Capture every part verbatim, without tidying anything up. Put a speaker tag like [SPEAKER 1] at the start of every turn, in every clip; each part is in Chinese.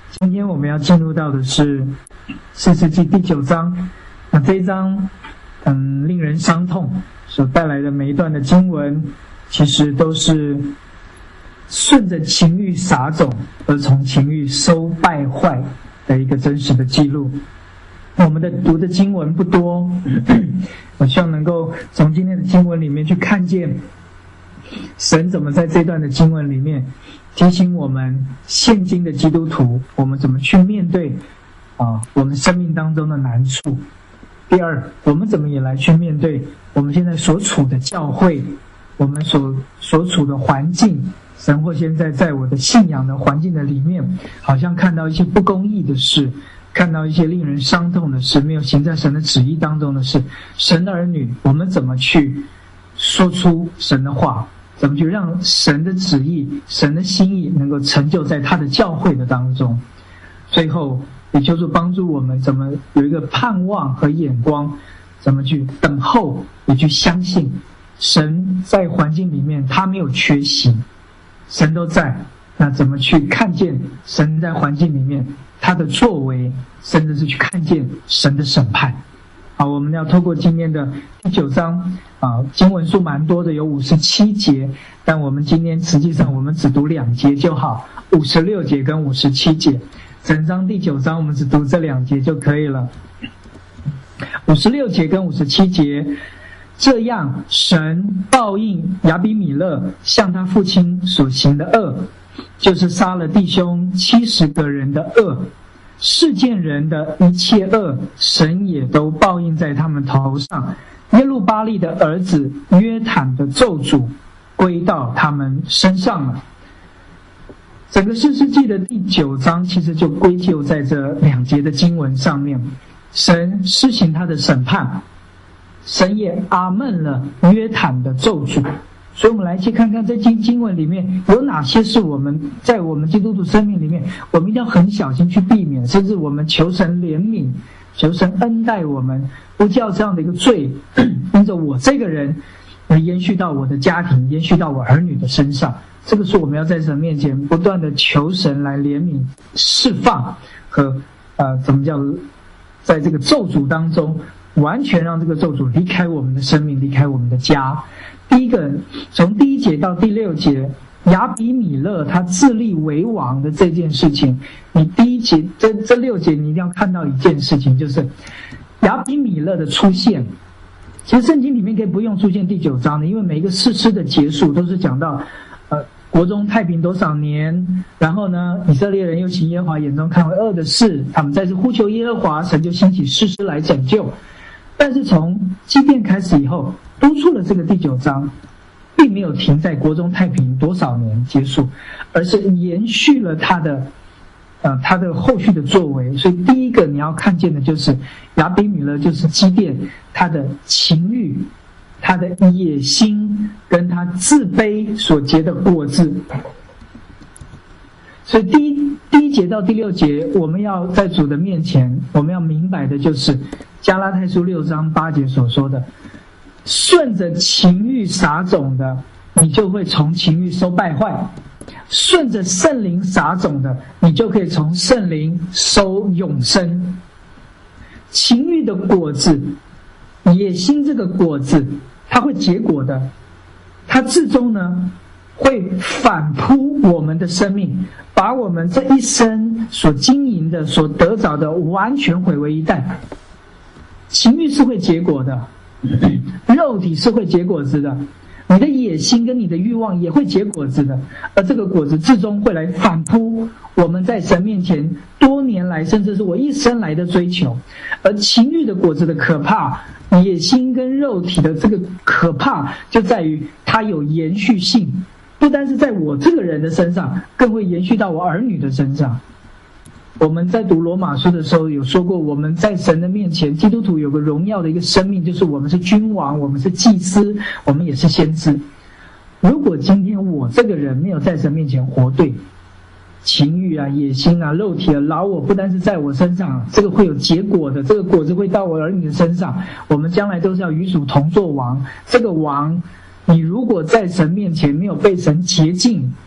[SPEAKER 1] 今天我们要进入到的是士师记第九章。那这一章嗯令人伤痛，所带来的每一段的经文，其实都是顺着情欲撒种，而从情欲收败坏的一个真实的记录。我们的读的经文不多，我希望能够从今天的经文里面去看见神怎么在这段的经文里面提醒我们现今的基督徒，我们怎么去面对啊我们生命当中的难处。第二，我们怎么也来去面对我们现在所处的教会，我们所所处的环境。神或现在在我的信仰的环境的里面，好像看到一些不公义的事，看到一些令人伤痛的事，没有行在神的旨意当中的事。神的儿女，我们怎么去说出神的话，怎么去让神的旨意、神的心意能够成就在他的教会的当中。最后也就是帮助我们怎么有一个盼望和眼光，怎么去等候，也去相信神在环境里面他没有缺席，神都在。那怎么去看见神在环境里面他的作为，甚至是去看见神的审判。好，我们要透过今天的第九章啊，经文数蛮多的，有五十七节，但我们今天实际上我们只读两节就好，五十六节跟五十七节。整章第九章我们只读这两节就可以了。五十六节跟五十七节，这样神报应亚比米勒向他父亲所行的恶，就是杀了弟兄七十个人的恶，世件人的一切恶，神也都报应在他们头上。耶路巴利的儿子约坦的咒诅归到他们身上了。整个士师记的第九章其实就归咎在这两节的经文上面。神施行他的审判，神也阿们了约坦的咒诅。所以我们来去看看在经经文里面有哪些是我们在我们基督徒生命里面我们一定要很小心去避免，甚至我们求神怜悯，求神恩待我们，不叫这样的一个罪因着我这个人而延续到我的家庭，延续到我儿女的身上。这个是我们要在神面前不断的求神来怜悯释放和呃怎么叫在这个咒诅当中完全让这个咒诅离开我们的生命，离开我们的家。第一个，从第一节到第六节，亚比米勒他自立为王的这件事情，你第一节这这六节你一定要看到一件事情，就是亚比米勒的出现。其实圣经里面可以不用出现第九章的，因为每一个士师的结束都是讲到呃国中太平多少年，然后呢以色列人又行耶和华眼中看为恶的事，他们再次呼求耶和华，神就兴起士师来拯救。但是从基甸开始以后，督促了这个第九章，并没有停在国中太平多少年结束，而是延续了他的呃他的后续的作为。所以第一个你要看见的就是亚比米勒，就是基甸他的情欲，他的野心，跟他自卑所结的果子。所以第一第一节到第六节，我们要在主的面前，我们要明白的就是加拉太书六章八节所说的，顺着情欲撒种的，你就会从情欲收败坏；顺着圣灵撒种的，你就可以从圣灵收永生。情欲的果子，野心这个果子，它会结果的，它最终呢会反扑我们的生命，把我们这一生所经营的、所得着的完全毁为一旦。情欲是会结果的，肉体是会结果子的，你的野心跟你的欲望也会结果子的，而这个果子最终会来反扑我们在神面前多年来甚至是我一生来的追求。而情欲的果子的可怕，野心跟肉体的这个可怕就在于它有延续性，不单是在我这个人的身上，更会延续到我儿女的身上。我们在读罗马书的时候有说过，我们在神的面前，基督徒有个荣耀的一个生命，就是我们是君王，我们是祭司，我们也是先知。如果今天我这个人没有在神面前活对，情欲啊、野心啊、肉体啊、老我不单是在我身上，这个会有结果的，这个果子会到我儿女的身上，我们将来都是要与主同作王。这个王，你如果在神面前没有被神洁净，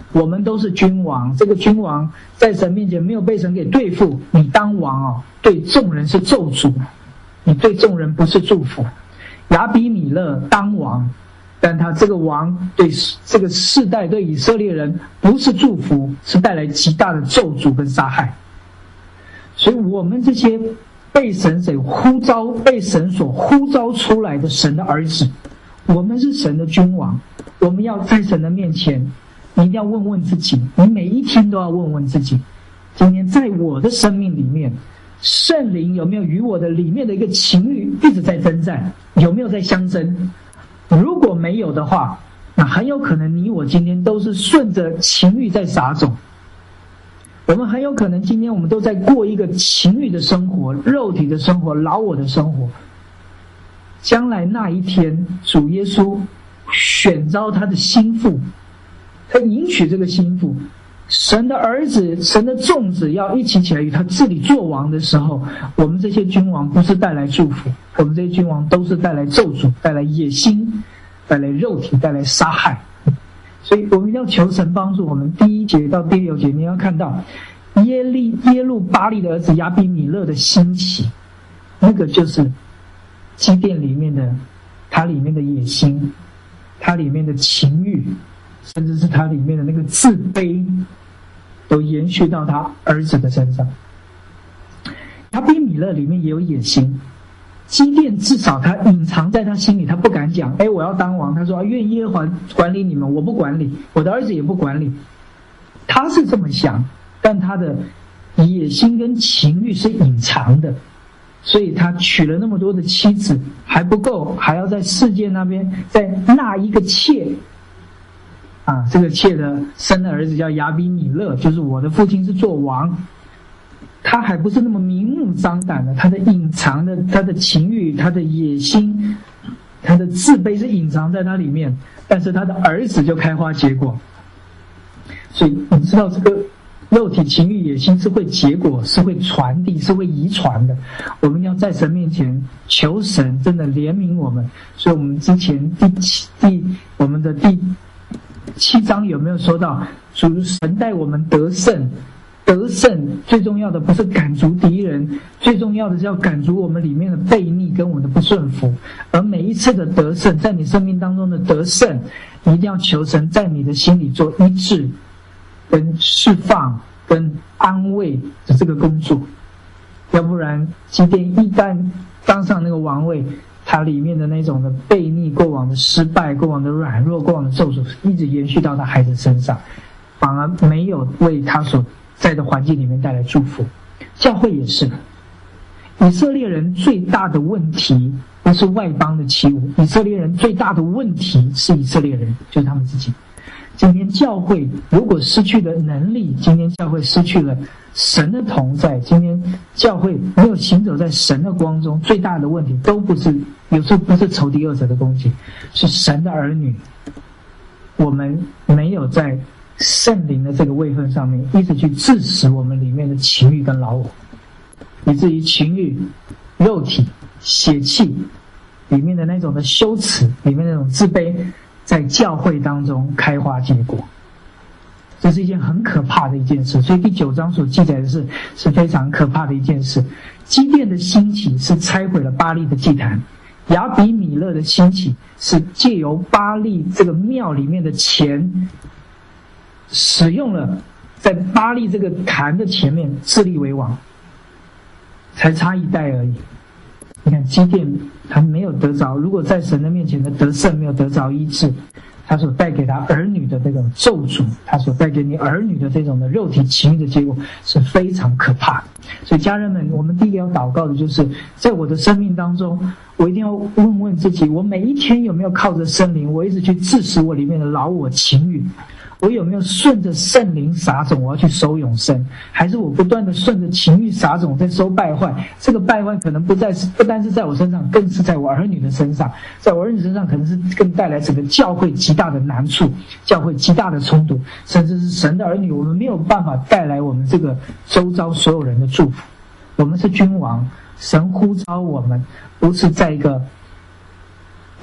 [SPEAKER 1] 我们都是君王，这个君王在神面前没有被神给对付，你当王哦，对众人是咒诅，你对众人不是祝福。亚比米勒当王，但他这个王对这个世代对以色列人不是祝福，是带来极大的咒诅跟杀害。所以我们这些被神所呼召、被神所呼召出来的神的儿子，我们是神的君王，我们要在神的面前，你一定要问问自己，你每一天都要问问自己，今天在我的生命里面，圣灵有没有与我的里面的一个情欲一直在征战，有没有在相争？如果没有的话，那很有可能你我今天都是顺着情欲在撒种，我们很有可能今天我们都在过一个情欲的生活、肉体的生活、老我的生活。将来那一天，主耶稣选召他的心腹，他迎娶这个心腹，神的儿子、神的众子要一起起来与他治理作王的时候，我们这些君王不是带来祝福，我们这些君王都是带来咒诅、带来野心、带来肉体、带来杀害。所以我们一定要求神帮助我们。第一节到第六节，你要看到耶利耶路巴利的儿子亚比米勒的兴起，那个就是基甸里面的，它里面的野心，它里面的情欲，甚至是它里面的那个自卑，都延续到他儿子的身上。亚比米勒里面也有野心，基甸至少他隐藏在他心里，他不敢讲，哎，我要当王，他说愿耶和华管理你们，我不管理，我的儿子也不管理。他是这么想，但他的野心跟情欲是隐藏的，所以他娶了那么多的妻子还不够，还要在世界那边再纳一个妾啊，这个妾的生的儿子叫亚比米勒，就是我的父亲是做王。他还不是那么明目张胆的，他的隐藏的，他的情欲，他的野心，他的自卑是隐藏在他里面，但是他的儿子就开花结果。所以你知道这个肉体情欲野心是会结果，是会传递，是会遗传的。我们要在神面前求神真的怜悯我们。所以我们之前第七第我们的第七章有没有说到主神带我们得胜？得胜最重要的不是赶逐敌人，最重要的是要赶逐我们里面的悖逆跟我们的不顺服。而每一次的得胜，在你生命当中的得胜，你一定要求神在你的心里做医治跟释放跟安慰的这个工作。要不然基甸一旦当上那个王位，他里面的那种的悖逆、过往的失败、过往的软弱、过往的咒诅一直延续到他孩子身上，反而没有为他所在的环境里面带来祝福。教会也是，以色列人最大的问题不是外邦的欺侮，以色列人最大的问题是以色列人，就是他们自己。今天教会如果失去了能力，今天教会失去了神的同在，今天教会没有行走在神的光中，最大的问题都不是，有时候不是仇敌恶者的攻击，是神的儿女，我们没有在圣灵的这个位分上面一直去致死我们里面的情欲跟老我，以至于情欲、肉体、血气里面的那种的羞耻，里面那种自卑，在教会当中开花结果。这是一件很可怕的一件事。所以第九章所记载的是是非常可怕的一件事。基甸的兴起是拆毁了巴力的祭坛，亚比米勒的兴起是借由巴力这个庙里面的钱，使用了在巴力这个坛的前面自立为王，才差一代而已。你看基甸他没有得着，如果在神的面前的得胜没有得着医治，他所带给他儿女的这种咒诅，他所带给你儿女的这种的肉体情欲的结果是非常可怕的。所以家人们，我们第一个要祷告的就是在我的生命当中，我一定要问问自己，我每一天有没有靠着圣灵，我一直去致死我里面的老我情欲，我有没有顺着圣灵撒种，我要去收永生，还是我不断的顺着情欲撒种在收败坏？这个败坏可能不在不单是在我身上，更是在我儿女的身上，在我儿女身上可能是更带来整个教会极大的难处，教会极大的冲突，甚至是神的儿女我们没有办法带来我们这个周遭所有人的祝福。我们是君王，神呼召我们不是在一个没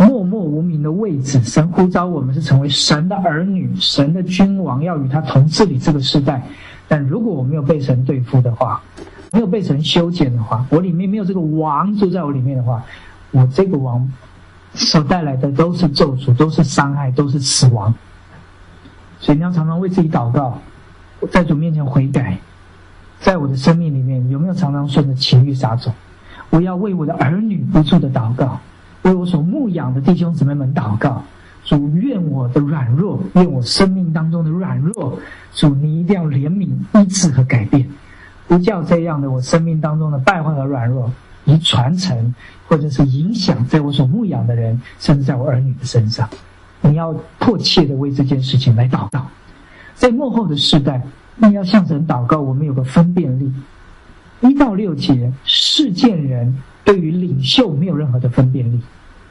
[SPEAKER 1] 默默无名的位置，神呼召我们是成为神的儿女，神的君王，要与他同治理这个世代。但如果我没有被神对付的话，没有被神修剪的话，我里面没有这个王住在我里面的话，我这个王所带来的都是咒诅，都是伤害，都是死亡。所以你要常常为自己祷告，在主面前悔改。在我的生命里面，有没有常常顺着情欲撒走？我要为我的儿女不住的祷告，为我所牧养的弟兄姊妹们祷告。主，愿我的软弱，愿我生命当中的软弱，主你一定要怜悯、医治和改变，不叫这样的我生命当中的败坏和软弱以传承，或者是影响在我所牧养的人，甚至在我儿女的身上。你要迫切的为这件事情来祷告。在末后的世代，你要向神祷告，我们有个分辨力。一到六节，世件人对于领袖没有任何的分辨力。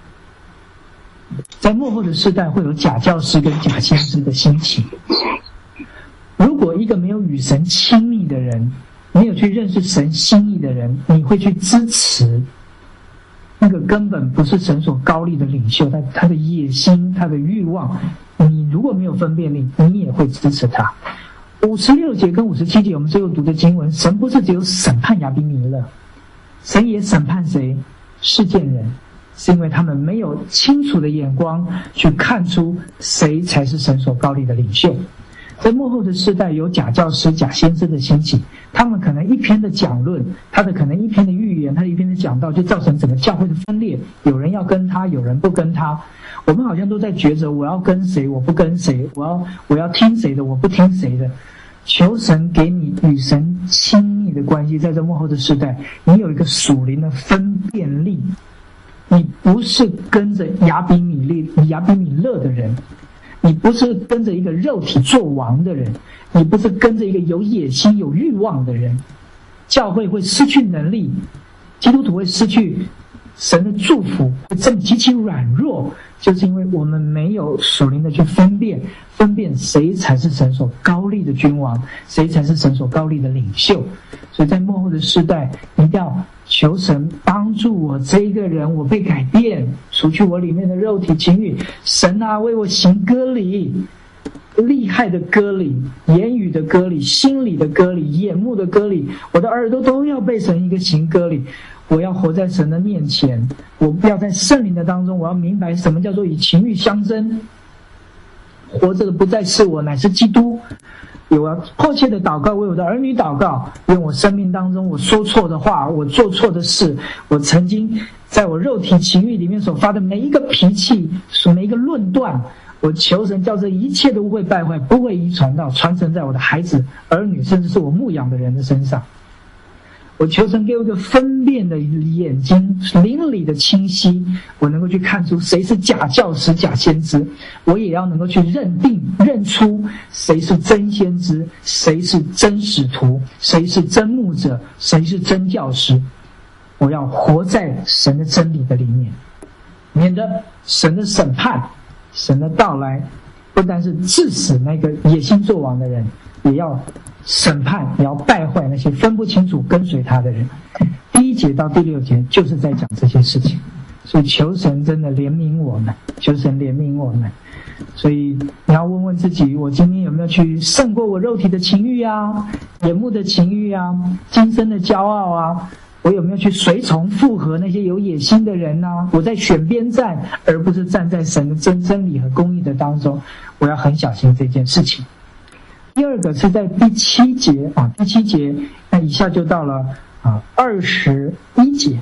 [SPEAKER 1] 在末后的世代，会有假教师跟假先知的兴起。如果一个没有与神亲密的人，没有去认识神心意的人，你会去支持那个根本不是神所高立的领袖，他他的野心，他的欲望，你如果没有分辨力，你也会支持他。五十六节跟五十七节我们最后读的经文，神不是只有审判亚比米勒，神也审判谁？世件人，是因为他们没有清楚的眼光去看出谁才是神所高立的领袖。在末后的世代，有假教师、假先知的兴起，他们可能一篇的讲论，他的可能一篇的预言，他的一篇的讲道，就造成整个教会的分裂，有人要跟他，有人不跟他。我们好像都在抉择，我要跟谁，我不跟谁，我要我要听谁的，我不听谁的。求神给你与神亲密的关系，在这末后的世代，你有一个属灵的分辨力，你不是跟着亚比米勒、亚比米勒的人，你不是跟着一个肉体做王的人，你不是跟着一个有野心、有欲望的人。教会会失去能力，基督徒会失去神的祝福，会这么极其软弱，就是因为我们没有属灵的去分辨，分辨谁才是神所高立的君王，谁才是神所高立的领袖。所以在末后的世代，一定要求神帮助我这一个人，我被改变，除去我里面的肉体情欲。神啊，为我行割礼，厉害的割礼，言语的割礼，心理的割礼，眼目的割礼，我的耳朵都要被神一个行割礼。我要活在神的面前，我不要在圣灵的当中，我要明白什么叫做与情欲相争。活着的不再是我，乃是基督。我要迫切的祷告，为我的儿女祷告，愿我生命当中我说错的话，我做错的事，我曾经在我肉体情欲里面所发的每一个脾气，每一个论断，我求神叫这一切都不会败坏，不会遗传到传承在我的孩子、儿女，甚至是我牧养的人的身上。我求神给我一个分辨的眼睛，灵里的清晰，我能够去看出谁是假教师、假先知，我也要能够去认定、认出谁是真先知，谁是真使徒，谁是真牧者，谁是真教师。我要活在神的真理的里面，免得神的审判、神的到来，不单是致死那个野心作王的人，也要审判，也要败坏那些分不清楚跟随他的人。第一节到第六节就是在讲这些事情，所以求神真的怜悯我们，求神怜悯我们。所以你要问问自己，我今天有没有去胜过我肉体的情欲啊，眼目的情欲啊，今生的骄傲啊？我有没有去随从附和那些有野心的人啊？我在选边站，而不是站在神的真真理和公义的当中。我要很小心这件事情。第二个是在第七节啊，第七节那以下就到了啊二十一节。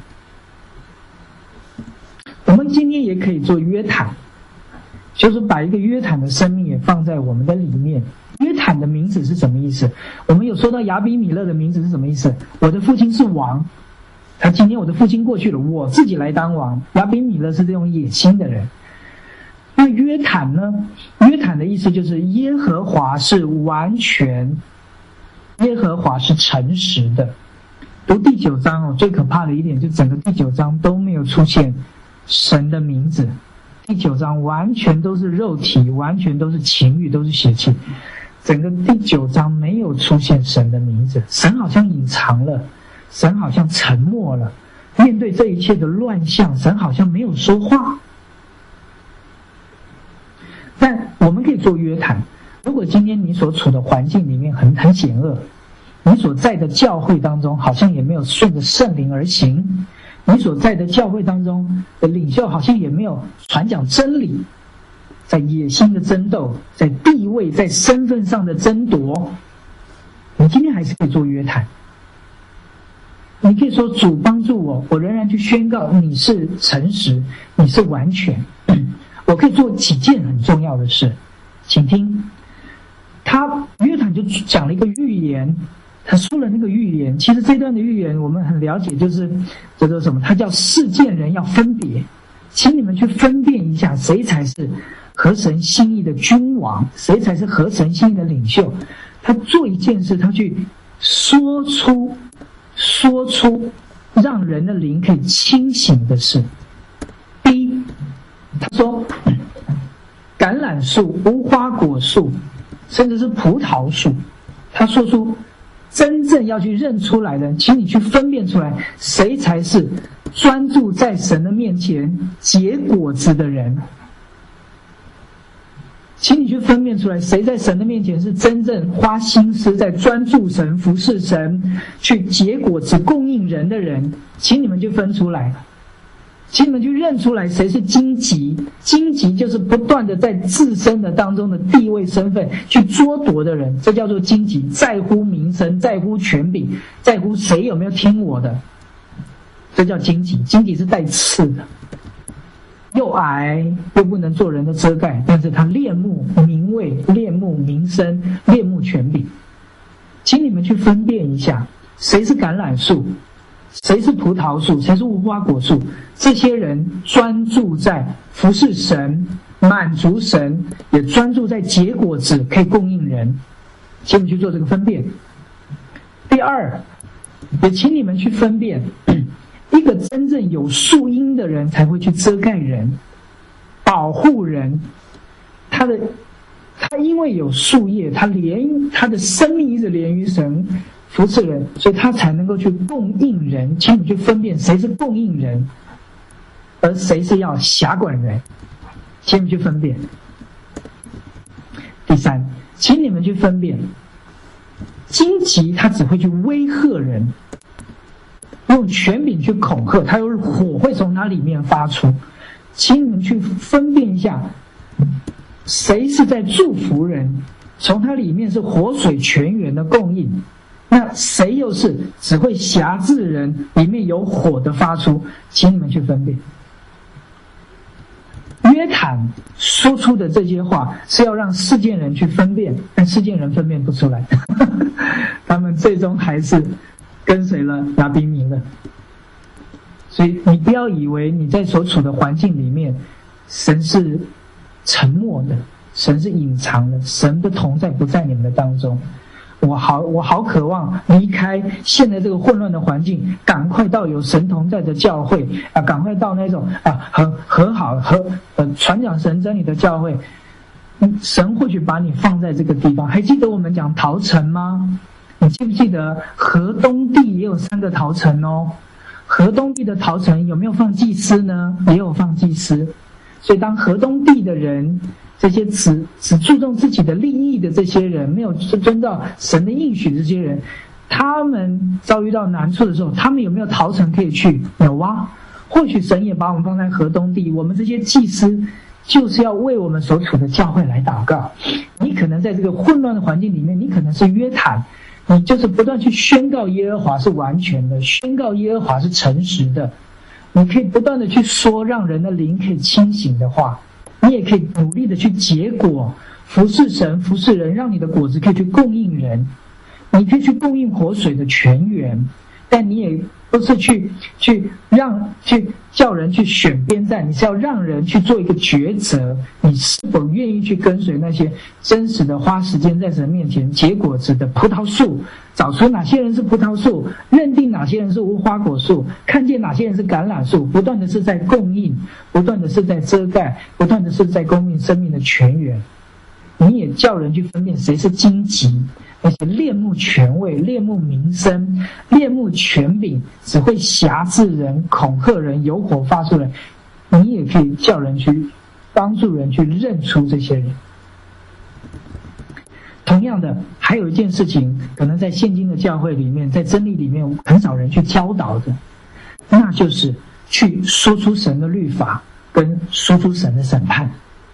[SPEAKER 1] 我们今天也可以做约坦，就是把一个约坦的生命也放在我们的里面。约坦的名字是什么意思？我们有说到亚比米勒的名字是什么意思？我的父亲是王，他今天我的父亲过去了，我自己来当王。亚比米勒是这种野心的人。那约坦呢？约坦的意思就是耶和华是完全，耶和华是诚实的。读第九章哦，最可怕的一点就整个第九章都没有出现神的名字。第九章完全都是肉体，完全都是情欲，都是血气。整个第九章没有出现神的名字，神好像隐藏了，神好像沉默了。面对这一切的乱象，神好像没有说话。 但我们可以做约谈。如果今天你所处的环境里面很很险恶，你所在的教会当中好像也没有顺着圣灵而行，你所在的教会当中的领袖好像也没有传讲真理，在野心的争斗，在地位在身份上的争夺，你今天还是可以做约谈。你可以说，主帮助我，我仍然去宣告你是诚实，你是完全。我可以做几件很重要的事，请听。他约坦就讲了一个预言，他说了那个预言，其实这段的预言我们很了解，就是叫做什么？他叫世件人要分别，请你们去分辨一下，谁才是合神心意的君王，谁才是合神心意的领袖。他做一件事，他去说出说出让人的灵可以清醒的事。第一，他说橄榄树、无花果树，甚至是葡萄树，他说出真正要去认出来的，请你去分辨出来，谁才是专注在神的面前结果子的人。请你去分辨出来，谁在神的面前是真正花心思在专注神、服侍神、去结果子供应人的人，请你们去分出来，请你们去认出来谁是荆棘。荆棘就是不断的在自身的当中的地位身份去捉夺的人，这叫做荆棘，在乎名声，在乎权柄，在乎谁有没有听我的，这叫荆棘。荆棘是带刺的，又矮又不能做人的遮盖，但是他恋慕名位，恋慕名声，恋慕权柄。请你们去分辨一下，谁是橄榄树，谁是葡萄树，谁是无花果树。这些人专注在服侍神，满足神，也专注在结果子，可以供应人。请你们去做这个分辨。第二，也请你们去分辨，一个真正有树荫的人才会去遮盖人，保护人。他的他因为有树叶，他连他的生命一直连于神，服侍人，所以他才能够去供应人。请你去分辨谁是供应人，而谁是要辖管人，请你去分辨。第三，请你们去分辨，荆棘他只会去威吓人，用权柄去恐吓，他有火会从他里面发出。请你们去分辨一下，谁是在祝福人，从他里面是活水泉源的供应，那谁又是只会辖制人，里面有火的发出。请你们去分辨。约坦说出的这些话是要让世件人去分辨，但世件人分辨不出来他们最终还是跟随了亚比米勒。所以你不要以为你在所处的环境里面，神是沉默的，神是隐藏的，神的同在不在你们的当中。我好我好渴望离开现在这个混乱的环境，赶快到有神同在的教会啊，赶快到那种啊和和好和呃传讲神真理的教会。嗯，神或许把你放在这个地方。还记得我们讲陶城吗？你记不记得河东地也有三个陶城哦？河东地的陶城有没有放祭司呢？也有放祭司。所以当河东地的人，这些只只注重自己的利益的这些人，没有遵照神的应许的这些人，他们遭遇到难处的时候，他们有没有逃城可以去？有啊。或许神也把我们放在河东地，我们这些祭司就是要为我们所处的教会来祷告。你可能在这个混乱的环境里面，你可能是约坦，你就是不断去宣告耶和华是完全的，宣告耶和华是诚实的。你可以不断的去说让人的灵可以清醒的话，你也可以努力的去结果，服侍神，服侍人，让你的果子可以去供应人。你可以去供应活水的泉源，但你也不是去去让去叫人去选边站，你是要让人去做一个抉择，你是否愿意去跟随那些真实的花时间在神面前结果子的葡萄树，找出哪些人是葡萄树，认定哪些人是无花果树，看见哪些人是橄榄树，不断的是在供应，不断的是在遮盖，不断的是在供应生命的泉源。你也叫人去分辨谁是荆棘，而且恋慕权位，恋慕名声，恋慕权柄，只会辖制人，恐吓人，有火发出来。你也可以叫人去帮助人去认出这些人。同样的，还有一件事情，可能在现今的教会里面，在真理里面很少人去教导的，那就是去说出神的律法跟说出神的审判。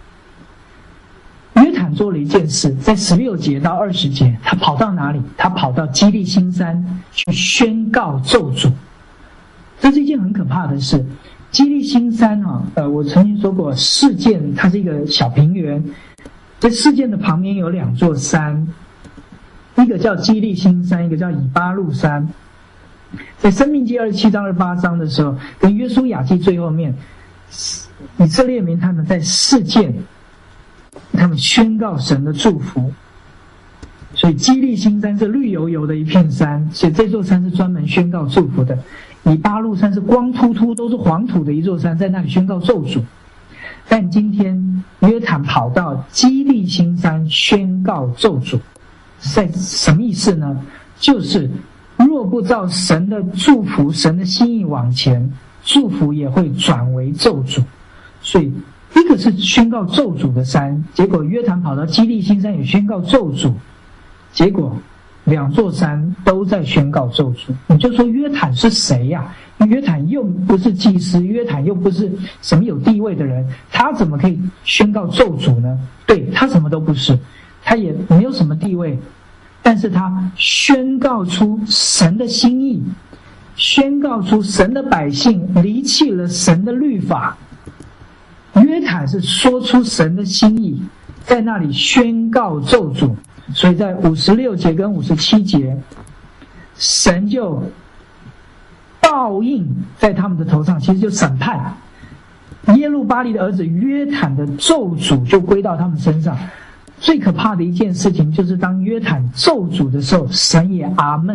[SPEAKER 1] 约坦做了一件事，在十六节到二十节，他跑到哪里？他跑到基利心山去宣告咒诅。这是一件很可怕的事。基利心山啊，呃，我曾经说过，事件它是一个小平原，在事件的旁边有两座山，一个叫基利心山，一个叫以巴路山。在申命记二十七章、二十八章的时候，跟约书亚记最后面，以色列民他们在事件，他们宣告神的祝福。所以基利心山是绿油油的一片山，所以这座山是专门宣告祝福的。以巴路山是光秃秃都是黄土的一座山，在那里宣告咒诅。但今天约坦跑到基利心山宣告咒诅，在什么意思呢？就是若不照神的祝福、神的心意往前，祝福也会转为咒诅。所以一个是宣告咒诅的山，结果约坦跑到基利心山也宣告咒诅，结果两座山都在宣告咒诅。你就说约坦是谁呀、啊？约坦又不是祭司，约坦又不是什么有地位的人，他怎么可以宣告咒诅呢？对，他什么都不是，他也没有什么地位，但是他宣告出神的心意，宣告出神的百姓离弃了神的律法。约坦是说出神的心意，在那里宣告咒诅。所以在五十六节跟五十七节，神就报应在他们的头上，其实就审判。耶路巴力的儿子约坦的咒诅就归到他们身上。最可怕的一件事情就是当约坦咒诅的时候，神也阿们。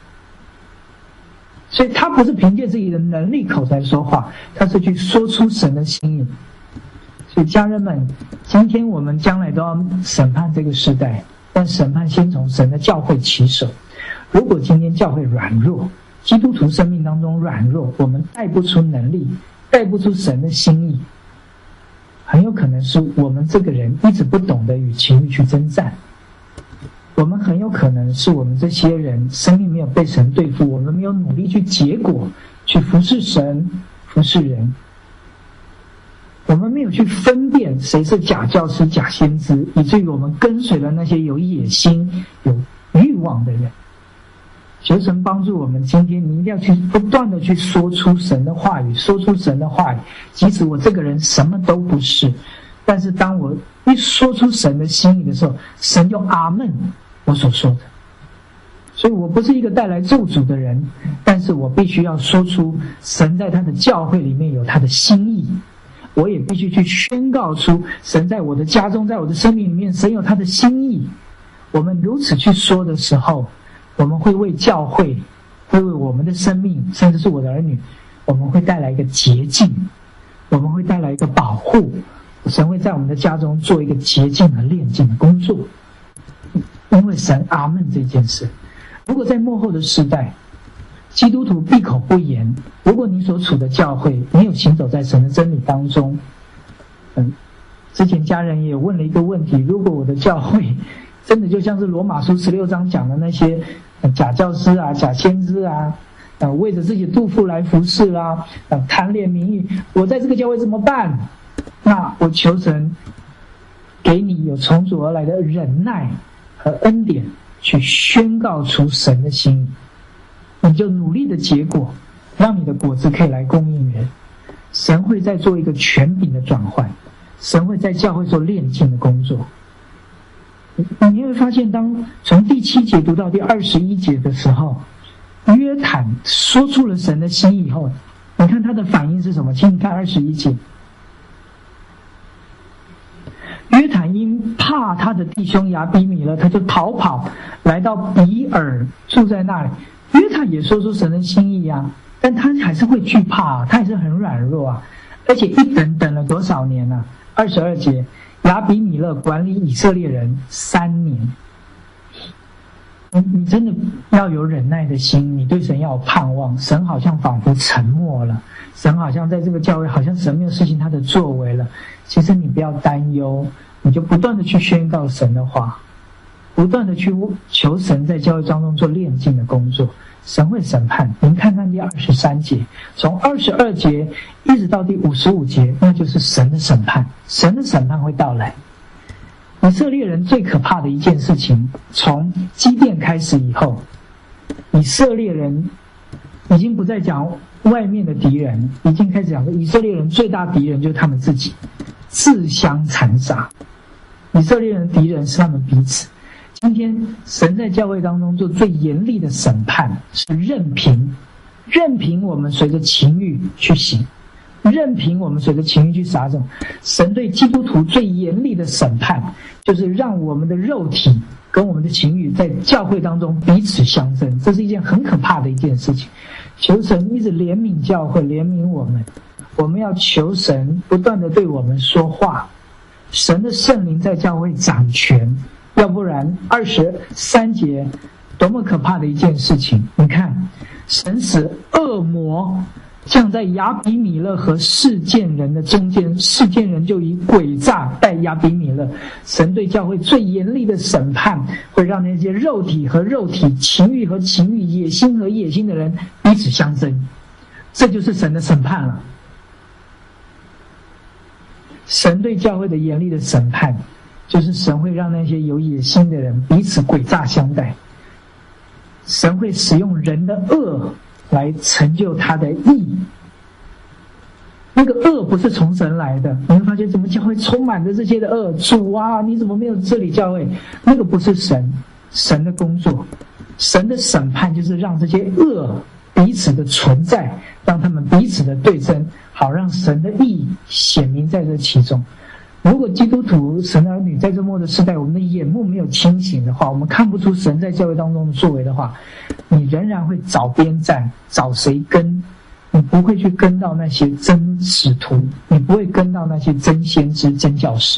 [SPEAKER 1] 所以他不是凭借自己的能力口才说话，他是去说出神的心意。所以家人们，今天我们将来都要审判这个时代，但审判先从神的教会起手。如果今天教会软弱，基督徒生命当中软弱，我们带不出能力，带不出神的心意，很有可能是我们这个人一直不懂得与情欲去征战。我们很有可能是我们这些人生命没有被神对付，我们没有努力去结果，去服侍神，服侍人。我们没有去分辨谁是假教师、假先知，以至于我们跟随了那些有野心、有欲望的人。求神帮助我们，今天你一定要去不断的去说出神的话语，说出神的话语。即使我这个人什么都不是，但是当我一说出神的心意的时候，神就阿们我所说的。所以我不是一个带来咒诅的人，但是我必须要说出神在他的教会里面有他的心意。我也必须去宣告出神在我的家中，在我的生命里面，神有他的心意。我们如此去说的时候，我们会为教会，会为我们的生命，甚至是我的儿女，我们会带来一个洁净，我们会带来一个保护。神会在我们的家中做一个洁净和炼净的工作，因为神阿们这件事。如果在末后的时代，基督徒闭口不言，如果你所处的教会没有行走在神的真理当中，嗯，之前家人也问了一个问题：如果我的教会真的就像是罗马书十六章讲的那些、呃、假教师啊、假先知啊，呃，为着自己的肚腹来服侍啊，呃，贪恋名誉，我在这个教会怎么办？那我求神给你有从主而来的忍耐和恩典，去宣告出神的心意。你就努力的结果，让你的果子可以来供应人。神会在做一个权柄的转换，神会在教会做炼净的工作。你会发现，当从第七节读到第二十一节的时候，约坦说出了神的心意以后，你看他的反应是什么？请你看二十一节。约坦因怕他的弟兄亚比米勒，他就逃跑来到比尔，住在那里。约坦也说出神的心意啊，但他还是会惧怕啊，他还是很软弱啊，而且一等等了多少年啊？二十二节，亚比米勒管理以色列人三年。 你你真的要有忍耐的心，你对神要有盼望。神好像仿佛沉默了，神好像在这个教会，好像神没有实行他的作为了。其实你不要担忧，你就不断的去宣告神的话，不断的去求神在教会当中做炼净的工作。神会审判。您看看第二十三节，从二十二节一直到第五十五节，那就是神的审判。神的审判会到来。以色列人最可怕的一件事情，从基甸开始以后，以色列人已经不再讲外面的敌人，已经开始讲以色列人最大敌人就是他们自己，自相残杀。以色列人的敌人是他们彼此。今天神在教会当中做最严厉的审判，是任凭任凭我们随着情欲去行，任凭我们随着情欲去撒种。神对基督徒最严厉的审判，就是让我们的肉体跟我们的情欲在教会当中彼此相争。这是一件很可怕的一件事情。求神一直怜悯教会，怜悯我们。我们要求神不断的对我们说话，神的圣灵在教会掌权。要不然二十三节多么可怕的一件事情。你看，神使恶魔降在亚比米勒和示剑人的中间，示剑人就以诡诈待亚比米勒。神对教会最严厉的审判，会让那些肉体和肉体、情欲和情欲、野心和野心的人彼此相争。这就是神的审判了。神对教会的严厉的审判，就是神会让那些有野心的人彼此诡诈相待。神会使用人的恶来成就他的义。那个恶不是从神来的，你会发现怎么教会充满着这些的恶。主啊，你怎么没有治理教会？那个不是神，神的工作。神的审判就是让这些恶彼此的存在，让他们彼此的对争，好让神的义显明在这其中。如果基督徒神的儿女在这末的时代，我们的眼目没有清醒的话，我们看不出神在教会当中的作为的话，你仍然会找边站，找谁跟，你不会去跟到那些真使徒，你不会跟到那些真先知、真教师。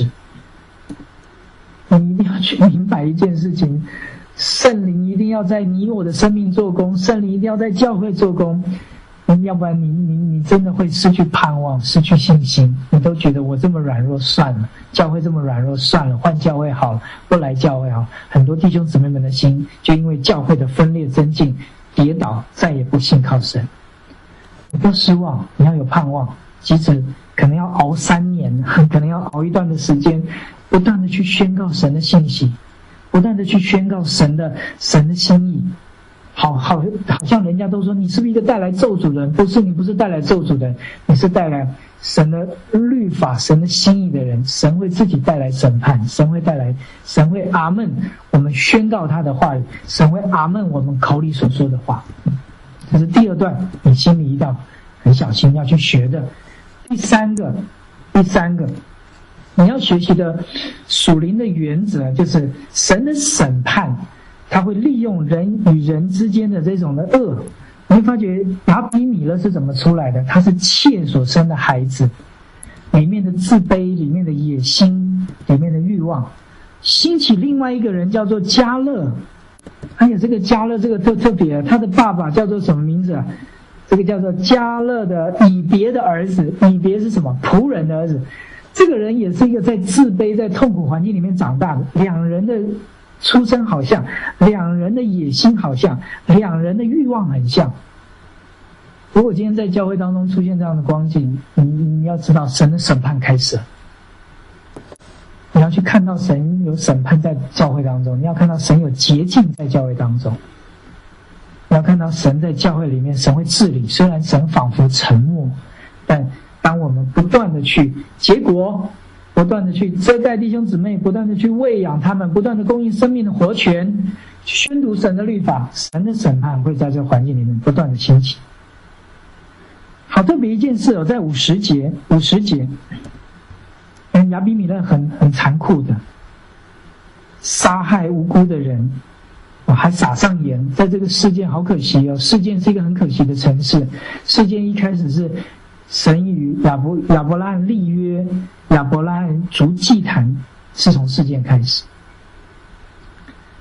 [SPEAKER 1] 你一定要去明白一件事情，圣灵一定要在你我的生命做工，圣灵一定要在教会做工。要不然你你你真的会失去盼望，失去信心，你都觉得我这么软弱算了，教会这么软弱算了，换教会好了，不来教会好了。很多弟兄姊妹们的心就因为教会的分裂增进，跌倒，再也不信靠神。你不要失望，你要有盼望，即使可能要熬三年，可能要熬一段的时间，不断的去宣告神的信息，不断的去宣告神的神的心意。好好好像人家都说你是不是一个带来咒诅的人？不是，你不是带来咒诅的人，你是带来神的律法、神的心意的人。神会自己带来审判，神会带来，神会阿们我们宣告他的话语，神会阿们我们口里所说的话。这是第二段，你心里一定要很小心要去学的。第三个，第三个你要学习的属灵的原则，就是神的审判，他会利用人与人之间的这种的恶。你会发觉亚比米勒是怎么出来的？他是妾所生的孩子，里面的自卑，里面的野心，里面的欲望，兴起另外一个人叫做迦勒。哎呀，这个迦勒这个特特别，他的爸爸叫做什么名字啊？这个叫做迦勒的以别的儿子。以别是什么？仆人的儿子。这个人也是一个在自卑、在痛苦环境里面长大的，两人的出身好像，两人的野心好像，两人的欲望很像。如果今天在教会当中出现这样的光景，你你要知道神的审判开始了。你要去看到神有审判在教会当中，你要看到神有洁净在教会当中，你要看到神在教会里面，神会治理。虽然神仿佛沉默，但当我们不断的去结果，不断的去遮盖弟兄姊妹，不断的去喂养他们，不断的供应生命的活泉，宣读神的律法，神的审判会在这个环境里面不断的兴起。好特别一件事哦，在五十节，五十节，亚比米勒很很残酷的杀害无辜的人，还撒上盐。在这个事件好可惜哦，事件是一个很可惜的城市。事件一开始是神与亚伯亚伯拉罕立约，亚伯拉罕筑祭坛，是从事件开始。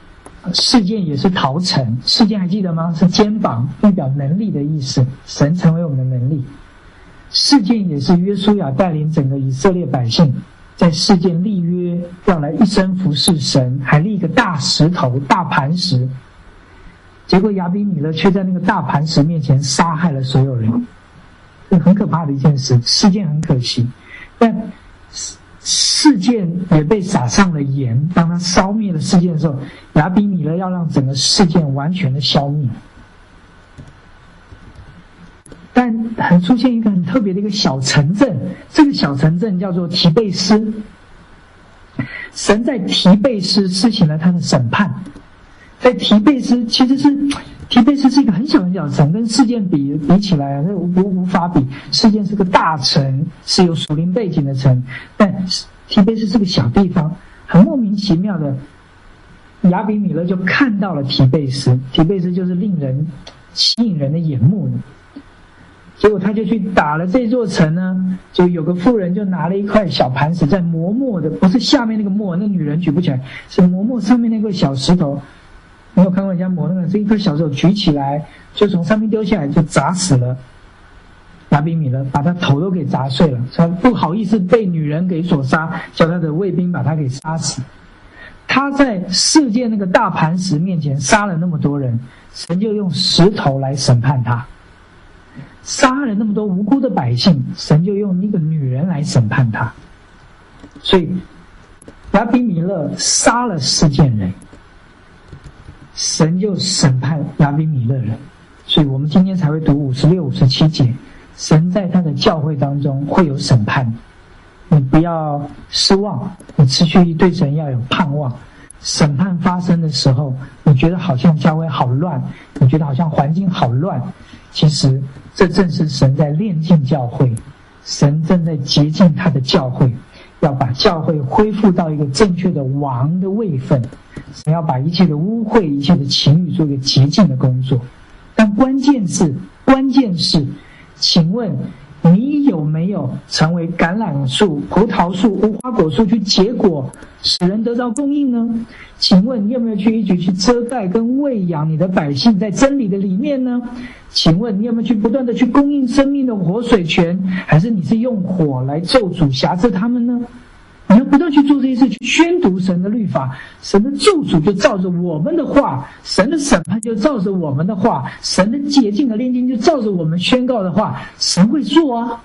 [SPEAKER 1] 事件也是陶城，事件还记得吗？是肩膀，代表能力的意思，神成为我们的能力。事件也是约书亚带领整个以色列百姓在事件立约，要来一生服侍神，还立一个大石头、大磐石。结果亚比米勒却在那个大磐石面前杀害了所有人，这很可怕的一件事。事件很可惜，但事件也被撒上了盐。当他烧灭了事件的时候，亚比米勒要让整个事件完全的消灭。但很出现一个很特别的一个小城镇，这个小城镇叫做提贝斯。神在提贝斯施行了他的审判。在提贝斯，其实是提贝斯是一个很小很小的城，跟事件比比起来，那无无法比。事件是个大城，是有属灵背景的城，但提贝斯是个小地方。很莫名其妙的，亚比米勒就看到了提贝斯，提贝斯就是令人吸引人的眼目的。结果他就去打了这座城呢，就有个妇人就拿了一块小磐石，在磨墨的，不是下面那个墨，那女人举不起来，是磨墨上面那块小石头。你有看过人家磨那个？这一颗小石头举起来，就从上面丢下来，就砸死了亚比米勒，把他头都给砸碎了。他不好意思被女人给所杀，叫他的卫兵把他给杀死。他在世界那个大磐石面前杀了那么多人，神就用石头来审判他。杀了那么多无辜的百姓，神就用一个女人来审判他。所以亚比米勒杀了世件人，神就审判亚比米勒人。所以我们今天才会读五十六、五十七节，神在他的教会当中会有审判。你不要失望，你持续对神要有盼望。审判发生的时候，你觉得好像教会好乱，你觉得好像环境好乱，其实这正是神在炼净教会，神正在洁净他的教会，要把教会恢复到一个正确的王的位分，神要把一切的污秽、一切的情欲做一个洁净的工作。但关键是，关键是，请问你有没有成为橄榄树、葡萄树、无花果树去结果，使人得到供应呢？请问你有没有去一举去遮盖跟喂养你的百姓在真理的里面呢？请问你有没有去不断的去供应生命的活水泉，还是你是用火来咒诅辖制他们呢？你要不断去做这些事，去宣读神的律法，神的咒诅就照着我们的话，神的审判就照着我们的话，神的洁净和炼净就照着我们宣告的话，神会做啊。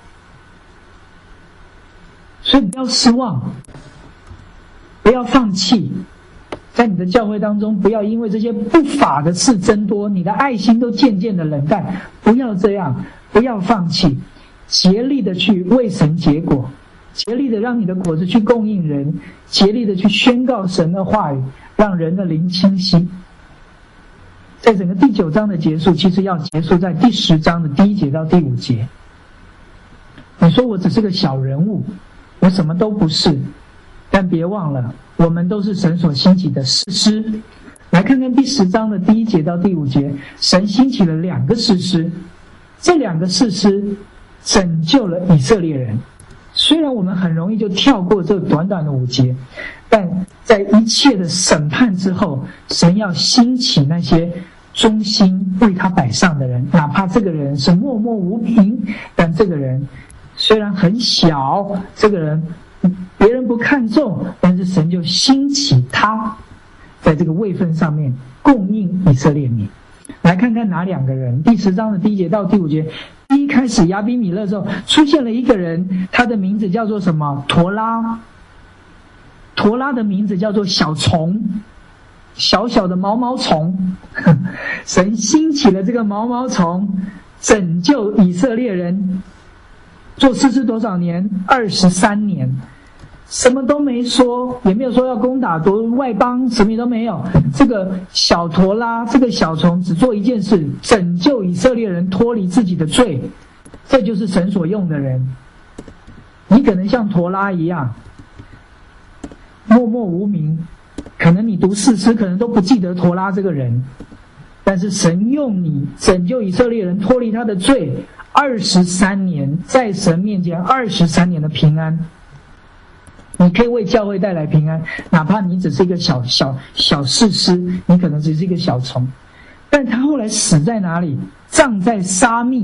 [SPEAKER 1] 所以不要失望，不要放弃，在你的教会当中，不要因为这些不法的事增多，你的爱心都渐渐的冷淡，不要这样，不要放弃，竭力的去为神结果，竭力的让你的果子去供应人，竭力的去宣告神的话语，让人的灵清晰。在整个第九章的结束，其实要结束在第十章的第一节到第五节。你说我只是个小人物，我什么都不是，但别忘了，我们都是神所兴起的士师。来看看第十章的第一节到第五节，神兴起了两个士师，这两个士师拯救了以色列人。虽然我们很容易就跳过这短短的五节，但在一切的审判之后，神要兴起那些忠心为他摆上的人，哪怕这个人是默默无名，但这个人虽然很小，这个人别人不看重，但是神就兴起他，在这个位分上面供应以色列民。来看看哪两个人。第十章的第一节到第五节，第一开始亚比米勒的时候，出现了一个人，他的名字叫做什么？陀拉。陀拉的名字叫做小虫，小小的毛毛虫。神兴起了这个毛毛虫，拯救以色列人。做士师多少年？二十三年。什么都没说，也没有说要攻打夺外邦，什么也都没有。这个小陀拉，这个小虫只做一件事，拯救以色列人脱离自己的罪。这就是神所用的人。你可能像陀拉一样默默无名，可能你读士师可能都不记得陀拉这个人，但是神用你拯救以色列人脱离他的罪，二十三年，在神面前二十三年的平安。 你可以为教会带来平安，哪怕你只是一个小小小士师，你可能只是一个小虫。但他后来死在哪里？葬在沙密。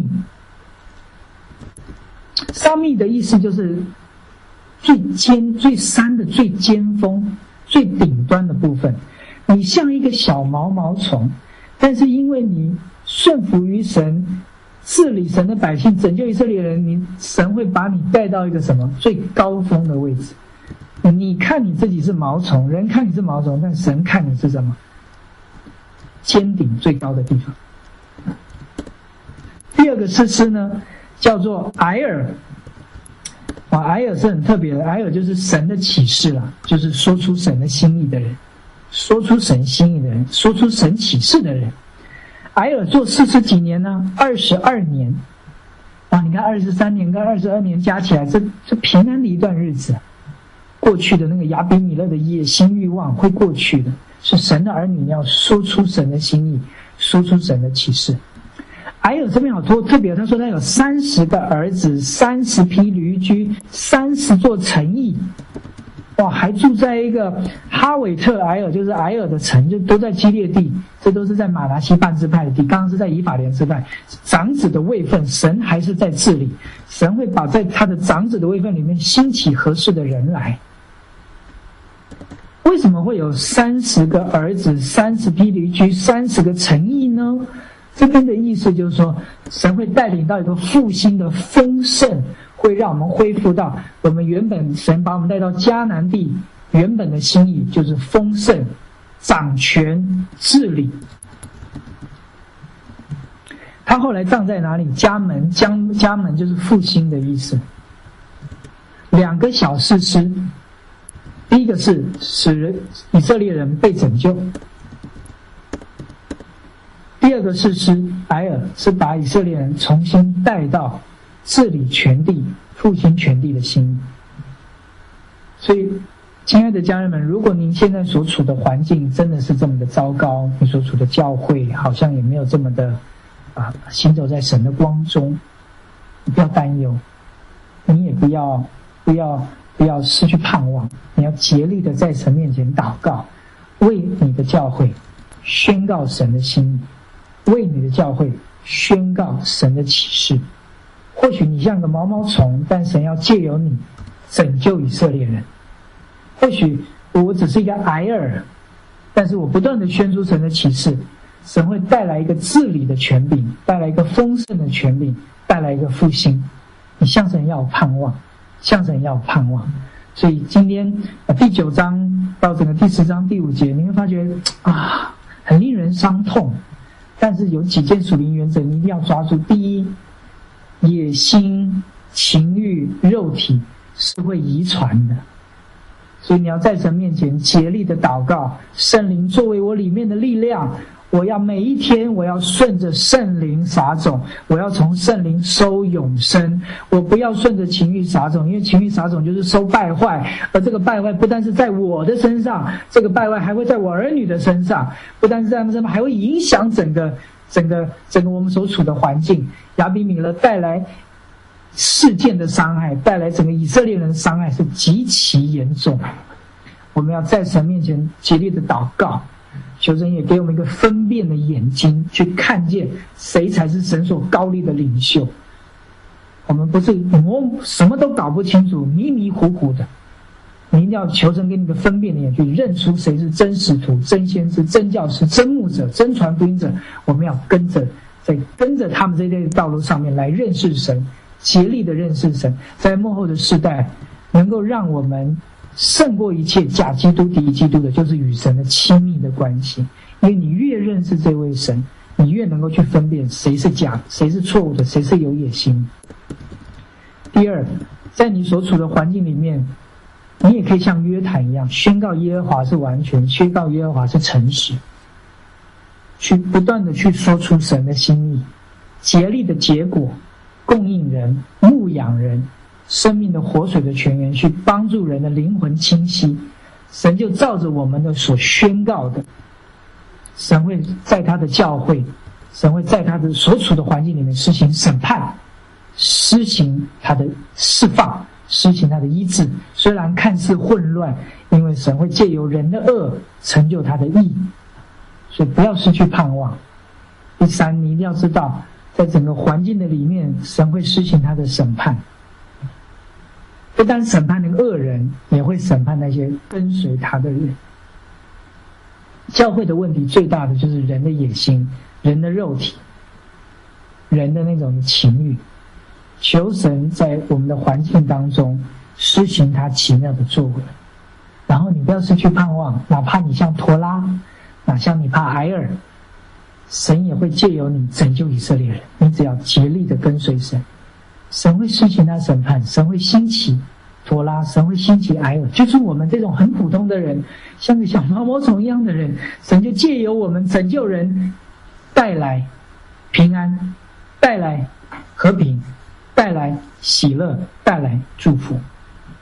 [SPEAKER 1] 沙密的意思就是最尖、最山的最尖峰、最顶端的部分。你像一个小毛毛虫，但是因为你顺服于神，治理神的百姓，拯救以色列人，你神会把你带到一个什么最高峰的位置。你看你自己是毛虫，人看你是毛虫，但神看你是什么？尖顶最高的地方。第二个士师呢，叫做埃尔。啊，埃尔是很特别的，埃尔就是神的启示啦，就是说出神的心意的人，说出神心意的人，说出神启示的人。埃尔做士师几年呢？二十二年。啊，你看二十三年跟二十二年加起来，这这平安的一段日子。过去的那个亚比米勒的野心欲望会过去的，是神的儿女要说出神的心意，说出神的启示。还有这边好多特别，他说他有三十个儿子，三十匹驴驹，三十座城邑，哇，还住在一个哈韦特埃尔，就是埃尔的城，就都在基列地，这都是在马拿西半支派的地，刚刚是在以法莲支派。长子的位分，神还是在治理，神会把在他的长子的位分里面兴起合适的人来。为什么会有三十个儿子、三十匹驴驹、三十个城邑呢？这边的意思就是说，神会带领到一个复兴的丰盛，会让我们恢复到我们原本神把我们带到迦南地原本的心意，就是丰盛、掌权、治理。他后来葬在哪里？家门，家家门就是复兴的意思。两个小士师，第一个是使人以色列人被拯救。第二个士师埃尔是把以色列人重新带到治理全地、复兴全地的心意。所以，亲爱的家人们，如果您现在所处的环境真的是这么的糟糕，你所处的教会好像也没有这么的啊行走在神的光中，你不要担忧，你也不要不要不要失去盼望，你要竭力的在神面前祷告，为你的教会宣告神的心意。为你的教会宣告神的启示。或许你像个毛毛虫，但神要借由你拯救以色列人。或许我只是一个埃尔，但是我不断的宣出神的启示，神会带来一个治理的权柄，带来一个丰盛的权柄，带来一个复兴。你向神要有盼望，向神要有盼望。所以今天第九章到整个第十章第五节，你会发觉啊，很令人伤痛。但是有几件属灵原则你一定要抓住。第一，野心、情欲、肉体是会遗传的，所以你要在神面前竭力的祷告，圣灵作为我里面的力量，我要每一天我要顺着圣灵撒种，我要从圣灵收永生，我不要顺着情欲撒种，因为情欲撒种就是收败坏，而这个败坏不但是在我的身上，这个败坏还会在我儿女的身上，不但是在他们身上，还会影响整个整个整个我们所处的环境。亚比米勒带来事件的伤害，带来整个以色列人的伤害是极其严重。我们要在神面前竭力的祷告，求神也给我们一个分辨的眼睛，去看见谁才是神所高立的领袖。我们不是我什么都搞不清楚，迷迷糊糊的。你一定要求神给你一个分辨的眼，去认出谁是真使徒、真先知、真教师、真牧者、真传福音者。我们要跟着，在跟着他们这些道路上面来认识神，竭力的认识神，在末后的世代能够让我们胜过一切假基督敌基督的，就是与神的亲密的关系。因为你越认识这位神，你越能够去分辨谁是假的，谁是错误的，谁是有野心。第二，在你所处的环境里面，你也可以像约坦一样，宣告耶和华是完全，宣告耶和华是诚实，去不断的去说出神的心意，竭力的结果，供应人，牧养人，生命的活水的泉源，去帮助人的灵魂清晰。神就照着我们的所宣告的，神会在他的教会，神会在他的所处的环境里面施行审判，施行他的释放， 施行他的医治。虽然看似混乱，因为神会借由人的恶成就他的义，所以不要失去盼望。第三，你一定要知道，在整个环境的里面，神会施行他的审判，不单审判那个恶人，也会审判那些跟随他的人。教会的问题最大的就是人的野心、人的肉体、人的那种情欲。求神在我们的环境当中施行他奇妙的作为，然后你不要失去盼望，哪怕你像陀拉，哪像你怕埃尔，神也会借由你拯救以色列人。你只要竭力的跟随神，神会施行他审判，神会兴起陀拉，神会兴起埃尔，就是我们这种很普通的人，像个小毛毛虫一样的人，神就借由我们拯救人，带来平安，带来和平，带来喜乐，带来祝福。